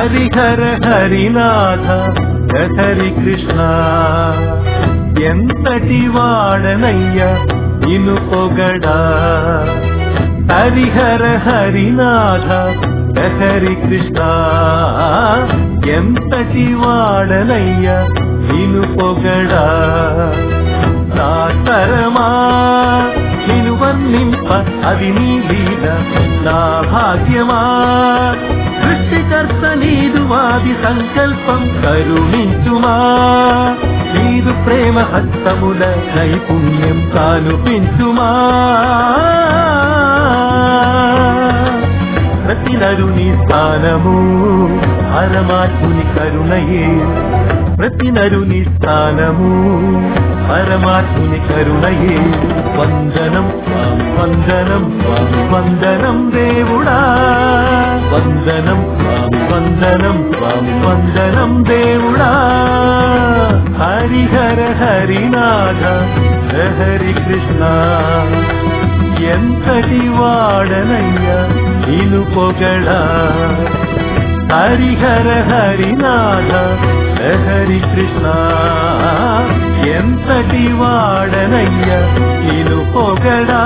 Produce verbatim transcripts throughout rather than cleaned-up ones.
హరిహర హరినాథ హరి కృష్ణ ఎంతటి వాడనయ్య నిన్ను పొగడా హరిహర హరినాథ హరి కృష్ణ ఎంతటి వాడనయ్య నిన్ను పొగడా నా తరమా నిన్ను వర్ణింప అది నీ లీల నా భాగ్యమా సృష్టికర్త నీదు వాది సంకల్పం కరుణించుమా నీదు ప్రేమ హస్తముల నైపుణ్యం కానుపించుమా ప్రతి నరుని స్థానము పరమాత్ముని కరుణయే ప్రతి నరుని స్థానము పరమాత్ముని కరుణయే వందనం స్వామి వందనం స్వామి వందనం దేవుడా వందనం స్వామి వందనం స్వామి వందనం దేవుడా హరిహర హరినాథ హరి కృష్ణ ఎంతటి వాడనయ్య నిన్ను పొగడా హరిహర హరినాథ హరి కృష్ణ ఎంతటి వాడనయ్య నిన్ను పొగడా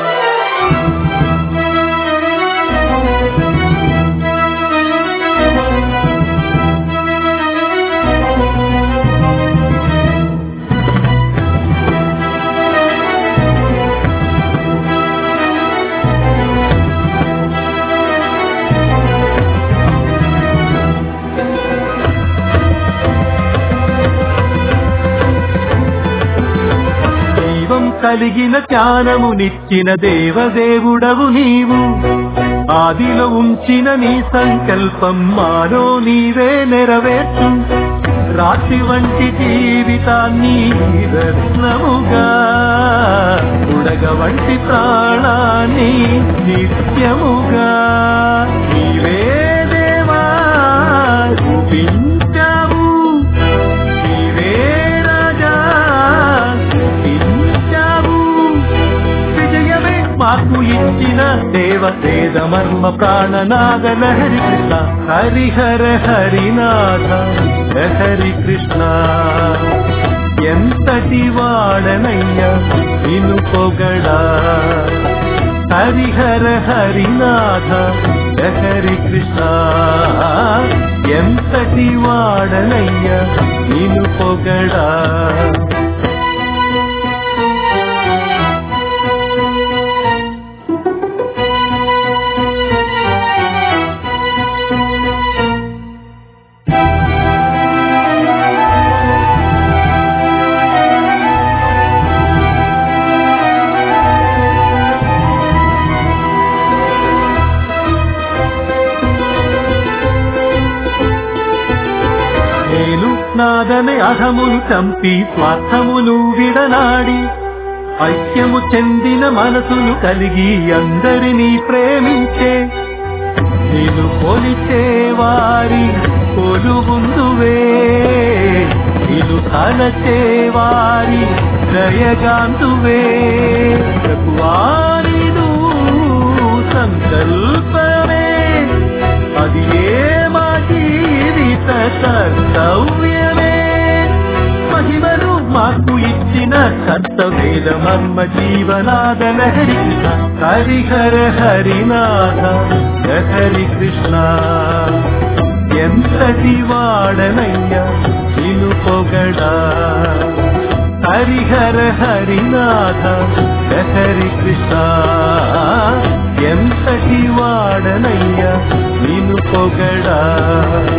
కలిగిన జ్ఞానమునిచ్చిన దేవదేవుడవు నీవు ఆదిలో ఉంచిన నీ సంకల్పం మాలో నీవే నెరవేర్చు రాత్రి వంటి జీవితాన్ని దర్శనముగా ఉడగ వంటి ప్రాణాన్ని నిత్యముగా నీవే దేవా చూపించావు నీవే రాజా మాకు ఇచ్చిన దేవదేద మర్మ ప్రాణనాద హరి కృష్ణ హరిహర హరినాథ హరి కృష్ణ ఎంతటి వాడనయ్య నిన్ను పొగడా హరిహర హరినాథ హరి కృష్ణ ఎంతటి వాడనయ్య నిన్ను పొగడా నాదనే అధములు చంపి స్వార్థములు విడనాడి ఐక్యము చెందిన మనసులు కలిగి అందరినీ ప్రేమించే నేను కొలిచే వారి కొలువుందువే నేను తలచే వారి జయగాంతువే వారిను సంకల్పమే అది ఏ మా జీవిత కర్తవ్యమే మహిమను మాకు ఇచ్చిన కర్తవేద మర్మ జీవనాద హరి కృష్ణ హరిహర హరినాథ హరి కృష్ణ ఎంతటి వాడనయ్య నిన్ను పొగడా హరిహర హరినాథ హరి కృష్ణ ఎంతటి వాడనయ్య నిన్ను పొగడా